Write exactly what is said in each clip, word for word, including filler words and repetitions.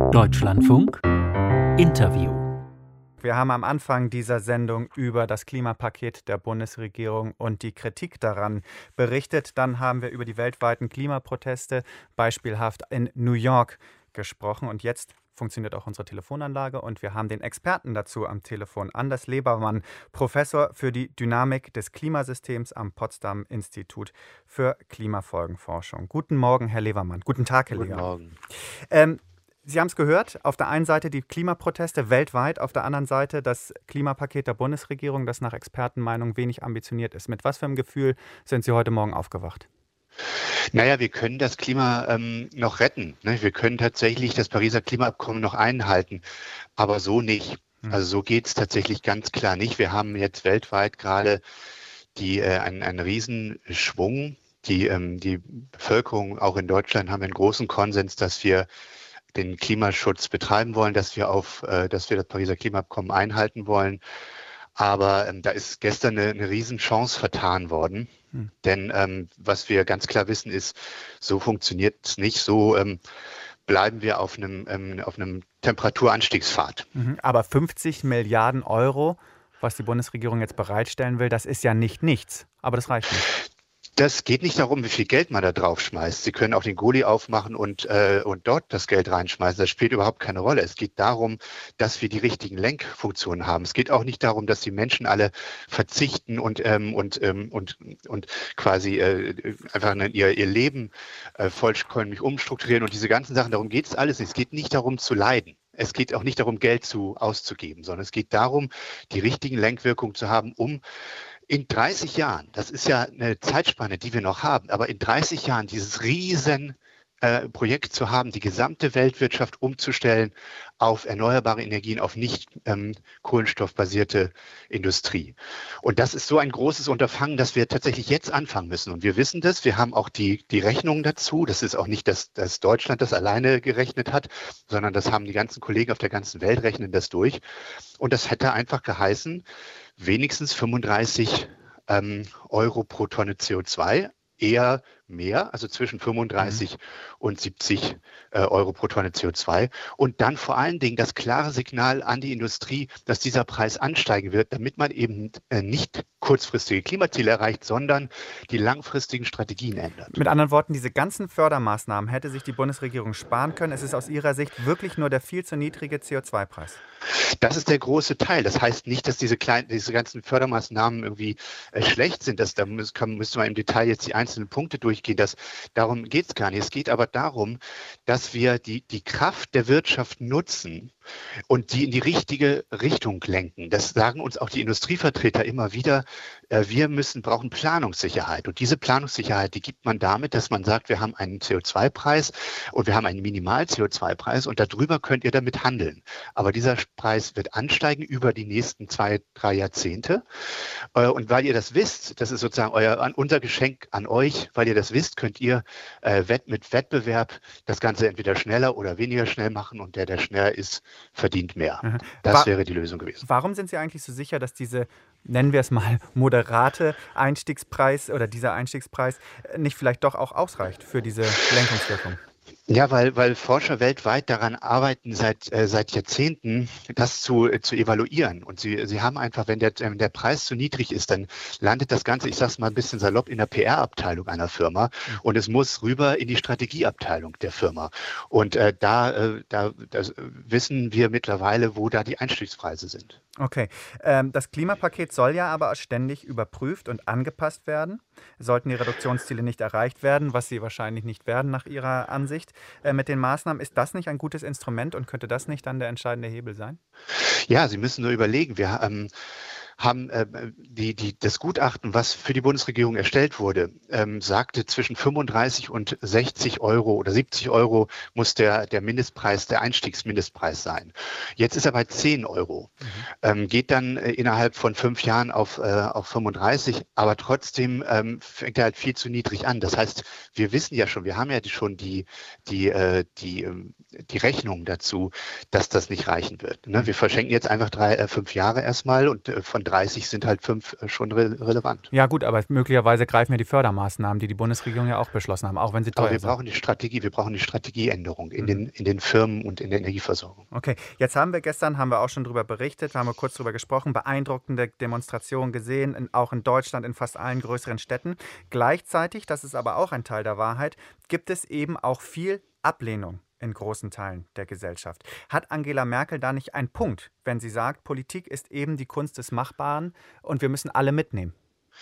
Deutschlandfunk Interview. Wir haben am Anfang dieser Sendung über das Klimapaket der Bundesregierung und die Kritik daran berichtet. Dann haben wir über die weltweiten Klimaproteste, beispielhaft in New York, gesprochen. Und jetzt funktioniert auch unsere Telefonanlage und wir haben den Experten dazu am Telefon, Anders Lebermann, Professor für die Dynamik des Klimasystems am Potsdam Institut für Klimafolgenforschung. Guten Morgen, Herr Lebermann. Guten Tag, Herr Lebermann. Guten Morgen. Ähm, Sie haben es gehört, auf der einen Seite die Klimaproteste weltweit, auf der anderen Seite das Klimapaket der Bundesregierung, das nach Expertenmeinung wenig ambitioniert ist. Mit was für einem Gefühl sind Sie heute Morgen aufgewacht? Naja, wir können das Klima ähm, noch retten. Ne? Wir können tatsächlich das Pariser Klimaabkommen noch einhalten, aber so nicht. Hm. Also so geht es tatsächlich ganz klar nicht. Wir haben jetzt weltweit gerade die, äh, einen, einen Riesenschwung. Die, ähm, die Bevölkerung, auch in Deutschland, haben einen großen Konsens, dass wir den Klimaschutz betreiben wollen, dass wir auf, äh, dass wir das Pariser Klimaabkommen einhalten wollen. Aber ähm, da ist gestern eine, eine Riesenchance vertan worden. Hm. Denn ähm, was wir ganz klar wissen ist, so funktioniert es nicht. So ähm, bleiben wir auf einem, ähm, auf einem Temperaturanstiegspfad. Mhm. Aber fünfzig Milliarden Euro, was die Bundesregierung jetzt bereitstellen will, das ist ja nicht nichts. Aber das reicht nicht. Das geht nicht darum, wie viel Geld man da drauf schmeißt. Sie können auch den Gully aufmachen und, äh, und dort das Geld reinschmeißen. Das spielt überhaupt keine Rolle. Es geht darum, dass wir die richtigen Lenkfunktionen haben. Es geht auch nicht darum, dass die Menschen alle verzichten und, ähm, und, ähm, und, und quasi äh, einfach ihr, ihr Leben äh, vollständig umstrukturieren und diese ganzen Sachen. Darum geht es alles nicht. Es geht nicht darum zu leiden. Es geht auch nicht darum, Geld zu, auszugeben, sondern es geht darum, die richtigen Lenkwirkungen zu haben, um in dreißig Jahren, das ist ja eine Zeitspanne, die wir noch haben, aber in dreißig Jahren dieses riesen äh, Projekt zu haben, die gesamte Weltwirtschaft umzustellen auf erneuerbare Energien, auf nicht ähm, kohlenstoffbasierte Industrie. Und das ist so ein großes Unterfangen, dass wir tatsächlich jetzt anfangen müssen. Und wir wissen das, wir haben auch die, die Rechnungen dazu. Das ist auch nicht, dass, dass Deutschland das alleine gerechnet hat, sondern das haben die ganzen Kollegen auf der ganzen Welt rechnen das durch. Und das hätte einfach geheißen, wenigstens fünfunddreißig ähm, Euro pro Tonne C O zwei, eher mehr, also zwischen fünfunddreißig mhm. und siebzig äh, Euro pro Tonne C O zwei. Und dann vor allen Dingen das klare Signal an die Industrie, dass dieser Preis ansteigen wird, damit man eben äh, nicht kurzfristige Klimaziele erreicht, sondern die langfristigen Strategien ändert. Mit anderen Worten, diese ganzen Fördermaßnahmen hätte sich die Bundesregierung sparen können. Es ist aus Ihrer Sicht wirklich nur der viel zu niedrige C O zwei Preis. Das ist der große Teil. Das heißt nicht, dass diese kleinen, diese ganzen Fördermaßnahmen irgendwie äh, schlecht sind. Das, da muss, kann, müsste man im Detail jetzt die einzelnen Punkte durchgehen. Das, darum geht es gar nicht. Es geht aber darum, dass wir die, die Kraft der Wirtschaft nutzen und die in die richtige Richtung lenken. Das sagen uns auch die Industrievertreter immer wieder. Äh, wir müssen, brauchen Planungssicherheit. Und diese Planungssicherheit, die gibt man damit, dass man sagt, wir haben einen C O zwei Preis und wir haben einen Minimal-C O zwei Preis und darüber könnt ihr damit handeln. Aber dieser Preis wird ansteigen über die nächsten zwei, drei Jahrzehnte. Äh, und weil ihr das wisst, das ist sozusagen euer, unser Geschenk an euch, weil ihr das wisst, könnt ihr äh, mit Wettbewerb das Ganze entweder schneller oder weniger schnell machen und der, der schneller ist, verdient mehr. Mhm. Das Wa- wäre die Lösung gewesen. Warum sind Sie eigentlich so sicher, dass diese, nennen wir es mal, moderate Einstiegspreis oder dieser Einstiegspreis nicht vielleicht doch auch ausreicht für diese Lenkungswirkung? Ja, weil, weil Forscher weltweit daran arbeiten, seit, äh, seit Jahrzehnten das zu, äh, zu evaluieren. Und sie, sie haben einfach, wenn der, wenn der Preis zu niedrig ist, dann landet das Ganze, ich sage es mal ein bisschen salopp, in der P R-Abteilung einer Firma und es muss rüber in die Strategieabteilung der Firma. Und äh, da, äh, da das wissen wir mittlerweile, wo da die Einstiegspreise sind. Okay. Ähm, das Klimapaket soll ja aber ständig überprüft und angepasst werden. Sollten die Reduktionsziele nicht erreicht werden, was sie wahrscheinlich nicht werden nach Ihrer Ansicht, äh, mit den Maßnahmen, ist das nicht ein gutes Instrument und könnte das nicht dann der entscheidende Hebel sein? Ja, Sie müssen nur überlegen, wir ähm, haben äh, die, die, das Gutachten, was für die Bundesregierung erstellt wurde, ähm, sagte, zwischen fünfunddreißig und sechzig Euro oder siebzig Euro muss der, der Mindestpreis, der Einstiegsmindestpreis sein. Jetzt ist er bei zehn Euro. Mhm. Ähm, geht dann äh, innerhalb von fünf Jahren auf, äh, auf fünfunddreißig, aber trotzdem ähm, fängt er halt viel zu niedrig an. Das heißt, wir wissen ja schon, wir haben ja schon die, die, äh, die, ähm, die Rechnung dazu, dass das nicht reichen wird. Ne? Wir verschenken jetzt einfach drei, äh, fünf Jahre erstmal und äh, von dreißig sind halt fünf äh, schon re relevant. Ja gut, aber möglicherweise greifen ja die Fördermaßnahmen, die die Bundesregierung ja auch beschlossen haben, auch wenn sie teuer Aber wir sind. brauchen die Strategie, wir brauchen die Strategieänderung in, Mhm. den, in den Firmen und in der Energieversorgung. Okay, jetzt haben wir gestern, haben wir auch schon darüber berichtet, haben wir kurz darüber gesprochen, beeindruckende Demonstrationen gesehen, in, auch in Deutschland, in fast allen größeren Städten. Gleichzeitig, das ist aber auch ein Teil der Wahrheit, gibt es eben auch viel Ablehnung in großen Teilen der Gesellschaft. Hat Angela Merkel da nicht einen Punkt, wenn sie sagt, Politik ist eben die Kunst des Machbaren und wir müssen alle mitnehmen?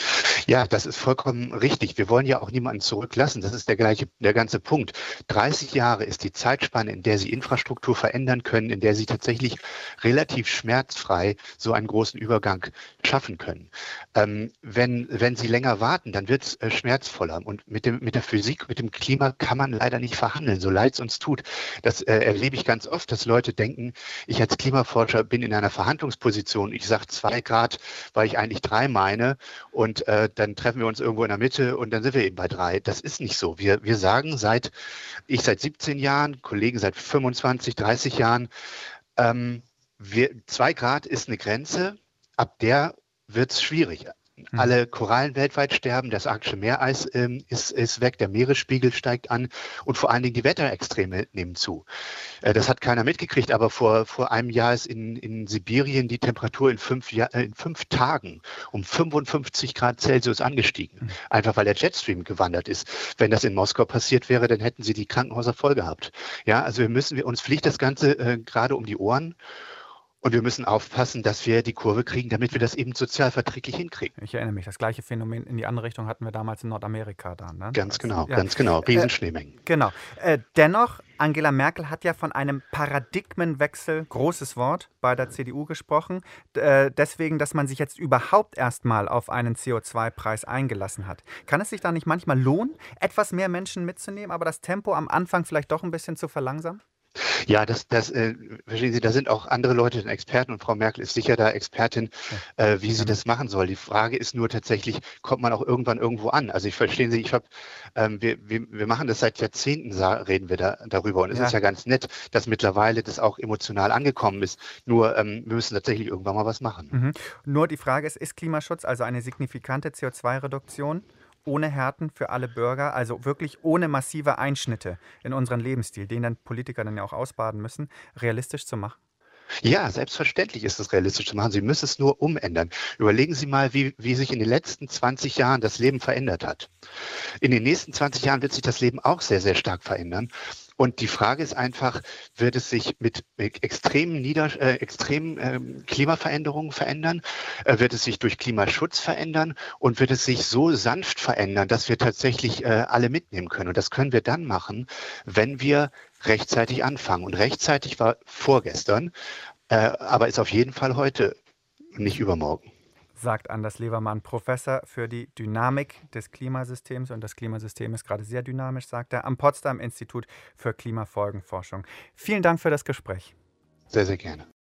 Ja, das ist vollkommen richtig. Wir wollen ja auch niemanden zurücklassen. Das ist der gleiche, der ganze Punkt. dreißig Jahre ist die Zeitspanne, in der Sie Infrastruktur verändern können, in der Sie tatsächlich relativ schmerzfrei so einen großen Übergang schaffen können. Ähm, wenn, wenn Sie länger warten, dann wird es äh, schmerzvoller. Und mit dem, mit der Physik, mit dem Klima kann man leider nicht verhandeln, so leid es uns tut. Das äh, erlebe ich ganz oft, dass Leute denken, ich als Klimaforscher bin in einer Verhandlungsposition. Ich sage zwei Grad, weil ich eigentlich drei meine. Und äh, dann treffen wir uns irgendwo in der Mitte und dann sind wir eben bei drei. Das ist nicht so. Wir, wir sagen seit, ich seit siebzehn Jahren, Kollegen seit fünfundzwanzig, dreißig Jahren, ähm, wir, zwei Grad ist eine Grenze, ab der wird es schwierig. Mhm. Alle Korallen weltweit sterben, das arktische Meereis ähm, ist, ist weg, der Meeresspiegel steigt an und vor allen Dingen die Wetterextreme nehmen zu. Äh, das hat keiner mitgekriegt, aber vor, vor einem Jahr ist in, in Sibirien die Temperatur in fünf, Jahr, äh, in fünf Tagen um fünfundfünfzig Grad Celsius angestiegen, Mhm. einfach weil der Jetstream gewandert ist. Wenn das in Moskau passiert wäre, dann hätten sie die Krankenhäuser voll gehabt. Ja, also wir müssen, wir, uns fliegt das Ganze äh, gerade um die Ohren. Und wir müssen aufpassen, dass wir die Kurve kriegen, damit wir das eben sozialverträglich hinkriegen. Ich erinnere mich, das gleiche Phänomen in die andere Richtung hatten wir damals in Nordamerika da. Ne? Ganz Das, genau, ja. ganz genau. Riesenschneemengen. Genau. Äh, dennoch, Angela Merkel hat ja von einem Paradigmenwechsel, großes Wort, bei der C D U gesprochen. D- äh, deswegen, dass man sich jetzt überhaupt erstmal auf einen C O zwei Preis eingelassen hat. Kann es sich da nicht manchmal lohnen, etwas mehr Menschen mitzunehmen, aber das Tempo am Anfang vielleicht doch ein bisschen zu verlangsamen? Ja, das, das äh, verstehen Sie, da sind auch andere Leute Experten und Frau Merkel ist sicher da Expertin, Ja. äh, wie sie das machen soll. Die Frage ist nur tatsächlich, kommt man auch irgendwann irgendwo an? Also ich verstehe Sie, ich habe, ähm, wir, wir, wir machen das seit Jahrzehnten, sa- reden wir da darüber und es Ja. ist ja ganz nett, dass mittlerweile das auch emotional angekommen ist. Nur ähm, wir müssen tatsächlich irgendwann mal was machen. Mhm. Nur die Frage ist, ist Klimaschutz, also eine signifikante C O zwei Reduktion, ohne Härten für alle Bürger, also wirklich ohne massive Einschnitte in unseren Lebensstil, den dann Politiker dann ja auch ausbaden müssen, realistisch zu machen? Ja, selbstverständlich ist es realistisch zu machen. Sie müssen es nur umändern. Überlegen Sie mal, wie, wie sich in den letzten zwanzig Jahren das Leben verändert hat. In den nächsten zwanzig Jahren wird sich das Leben auch sehr, sehr stark verändern. Und die Frage ist einfach, wird es sich mit extremen, Nieder äh, extremen ähm, Klimaveränderungen verändern? Äh, wird es sich durch Klimaschutz verändern? Und wird es sich so sanft verändern, dass wir tatsächlich äh, alle mitnehmen können? Und das können wir dann machen, wenn wir rechtzeitig anfangen. Und rechtzeitig war vorgestern, äh, aber ist auf jeden Fall heute, nicht übermorgen. Sagt Anders Levermann, Professor für die Dynamik des Klimasystems. Und das Klimasystem ist gerade sehr dynamisch, sagt er, am Potsdam Institut für Klimafolgenforschung. Vielen Dank für das Gespräch. Sehr, sehr gerne.